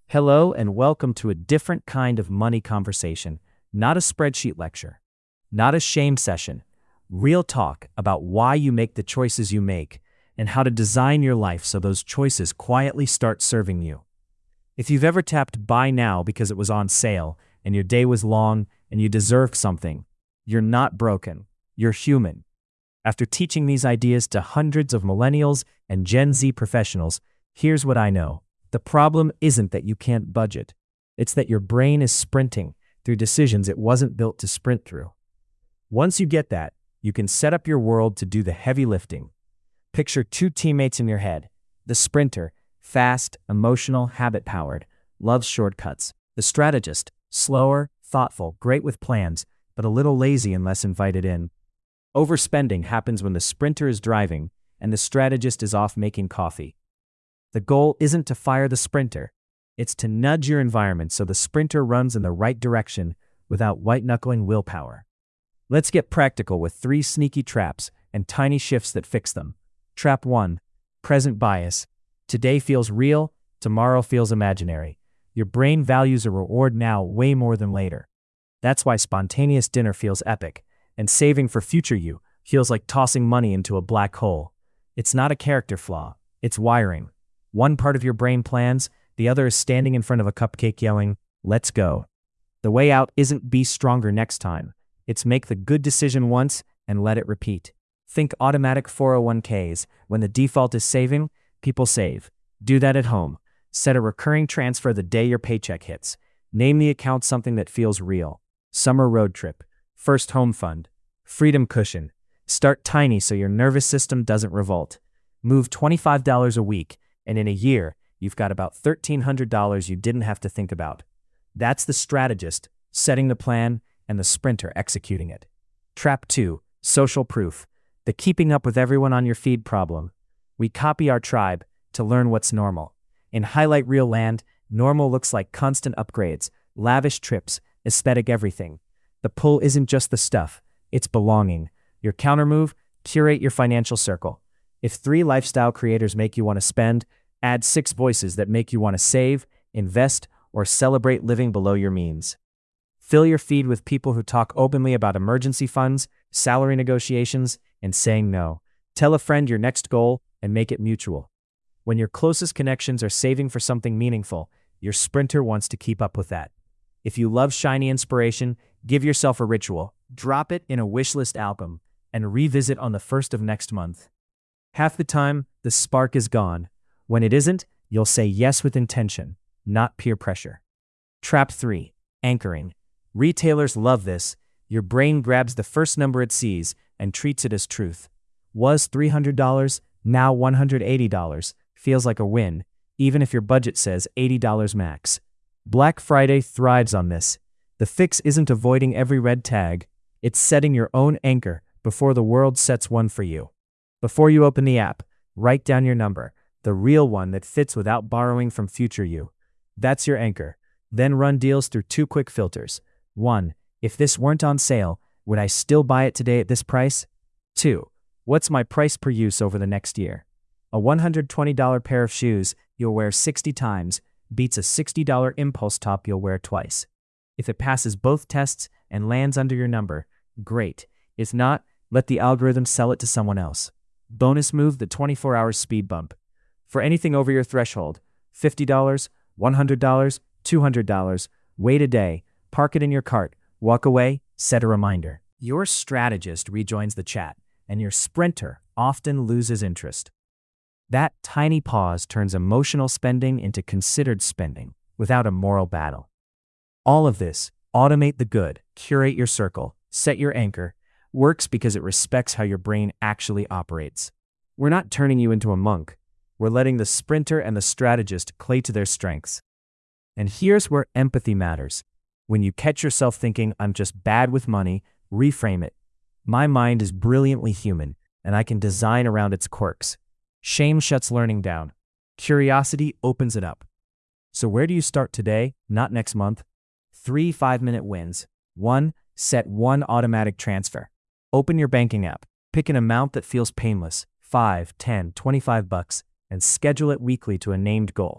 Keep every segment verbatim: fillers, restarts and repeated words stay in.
Hello and welcome to a different kind of money conversation, not a spreadsheet lecture, not a shame session, real talk about why you make the choices you make and how to design your life so those choices quietly start serving you. If you've ever tapped buy now because it was on sale and your day was long and you deserved something, you're not broken, you're human. After teaching these ideas to hundreds of millennials and Gen Z professionals, here's what I know. The problem isn't that you can't budget. It's that your brain is sprinting through decisions it wasn't built to sprint through. Once you get that, you can set up your world to do the heavy lifting. Picture two teammates in your head. The sprinter, fast, emotional, habit-powered, loves shortcuts. The strategist, slower, thoughtful, great with plans, but a little lazy and less invited in. Overspending happens when the sprinter is driving and the strategist is off making coffee. The goal isn't to fire the sprinter. It's to nudge your environment so the sprinter runs in the right direction without white-knuckling willpower. Let's get practical with three sneaky traps and tiny shifts that fix them. Trap one, present bias. Today feels real, tomorrow feels imaginary. Your brain values a reward now way more than later. That's why spontaneous dinner feels epic, and saving for future you feels like tossing money into a black hole. It's not a character flaw, it's wiring. One part of your brain plans, the other is standing in front of a cupcake yelling, "Let's go." The way out isn't be stronger next time. It's make the good decision once and let it repeat. Think automatic four oh one k's. When the default is saving, people save. Do that at home. Set a recurring transfer the day your paycheck hits. Name the account something that feels real. Summer road trip. First home fund. Freedom cushion. Start tiny so your nervous system doesn't revolt. Move twenty-five dollars a week. And in a year, you've got about thirteen hundred dollars you didn't have to think about. That's the strategist setting the plan and the sprinter executing it. Trap two, social proof. The keeping up with everyone on your feed problem. We copy our tribe to learn what's normal. In highlight reel land, normal looks like constant upgrades, lavish trips, aesthetic everything. The pull isn't just the stuff, it's belonging. Your countermove, curate your financial circle. If three lifestyle creators make you want to spend, add six voices that make you want to save, invest, or celebrate living below your means. Fill your feed with people who talk openly about emergency funds, salary negotiations, and saying no. Tell a friend your next goal and make it mutual. When your closest connections are saving for something meaningful, your sprinter wants to keep up with that. If you love shiny inspiration, give yourself a ritual. Drop it in a wishlist album and revisit on the first of next month. Half the time, the spark is gone. When it isn't, you'll say yes with intention, not peer pressure. Trap three, anchoring. Retailers love this. Your brain grabs the first number it sees and treats it as truth. Was three hundred dollars, now one hundred eighty dollars. Feels like a win, even if your budget says eighty dollars max. Black Friday thrives on this. The fix isn't avoiding every red tag, it's setting your own anchor before the world sets one for you. Before you open the app, write down your number, the real one that fits without borrowing from future you. That's your anchor. Then run deals through two quick filters. One, if this weren't on sale, would I still buy it today at this price? Two, what's my price per use over the next year? A one hundred twenty dollars pair of shoes you'll wear sixty times beats a sixty dollars impulse top you'll wear twice. If it passes both tests and lands under your number, great. If not, let the algorithm sell it to someone else. Bonus move, the twenty-four hour speed bump. For anything over your threshold, fifty dollars, one hundred dollars, two hundred dollars, wait a day, park it in your cart, walk away, set a reminder. Your strategist rejoins the chat, and your sprinter often loses interest. That tiny pause turns emotional spending into considered spending without a moral battle. All of this, automate the good, curate your circle, set your anchor, works because it respects how your brain actually operates. We're not turning you into a monk. We're letting the sprinter and the strategist play to their strengths. And here's where empathy matters. When you catch yourself thinking, I'm just bad with money, reframe it. My mind is brilliantly human, and I can design around its quirks. Shame shuts learning down. Curiosity opens it up. So where do you start today, not next month? Three five-minute wins. One, set one automatic transfer. Open your banking app. Pick an amount that feels painless, five, ten, twenty-five bucks, and schedule it weekly to a named goal.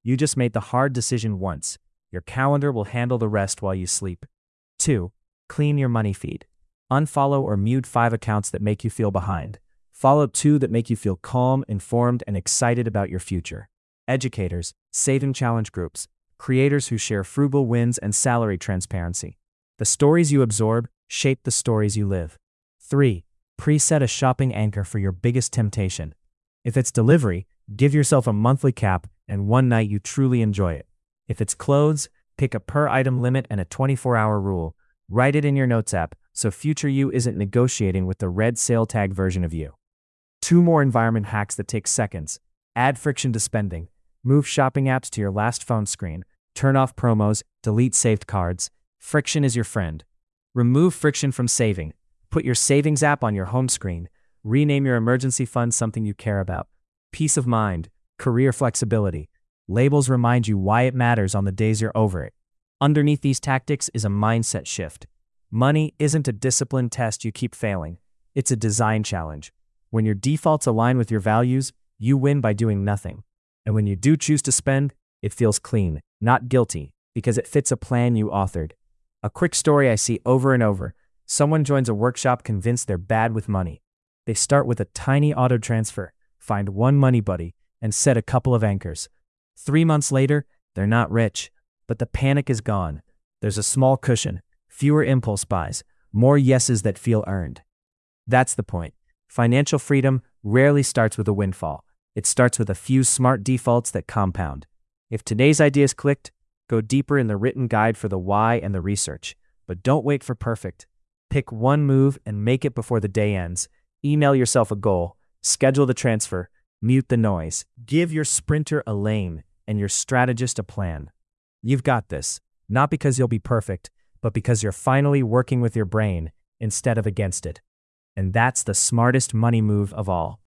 You just made the hard decision once. Your calendar will handle the rest while you sleep. two. Clean your money feed. Unfollow or mute five accounts that make you feel behind. Follow two that make you feel calm, informed, and excited about your future. Educators, saving challenge groups, creators who share frugal wins and salary transparency. The stories you absorb shape the stories you live. three. Preset a shopping anchor for your biggest temptation. If it's delivery, give yourself a monthly cap and one night you truly enjoy it. If it's clothes, pick a per-item limit and a twenty-four hour rule. Write it in your notes app so future you isn't negotiating with the red sale tag version of you. Two more environment hacks that take seconds. Add friction to spending. Move shopping apps to your last phone screen. Turn off promos. Delete saved cards. Friction is your friend. Remove friction from saving. Put your savings app on your home screen. Rename your emergency fund something you care about. Peace of mind. Career flexibility. Labels remind you why it matters on the days you're over it. Underneath these tactics is a mindset shift. Money isn't a discipline test you keep failing. It's a design challenge. When your defaults align with your values, you win by doing nothing. And when you do choose to spend, it feels clean, not guilty, because it fits a plan you authored. A quick story I see over and over. Someone joins a workshop convinced they're bad with money. They start with a tiny auto transfer, find one money buddy, and set a couple of anchors. Three months later, they're not rich, but the panic is gone. There's a small cushion, fewer impulse buys, more yeses that feel earned. That's the point. Financial freedom rarely starts with a windfall. It starts with a few smart defaults that compound. If today's ideas clicked, go deeper in the written guide for the why and the research. But don't wait for perfect. Pick one move and make it before the day ends. Email yourself a goal, schedule the transfer, mute the noise. Give your sprinter a lane and your strategist a plan. You've got this, not because you'll be perfect, but because you're finally working with your brain instead of against it. And that's the smartest money move of all.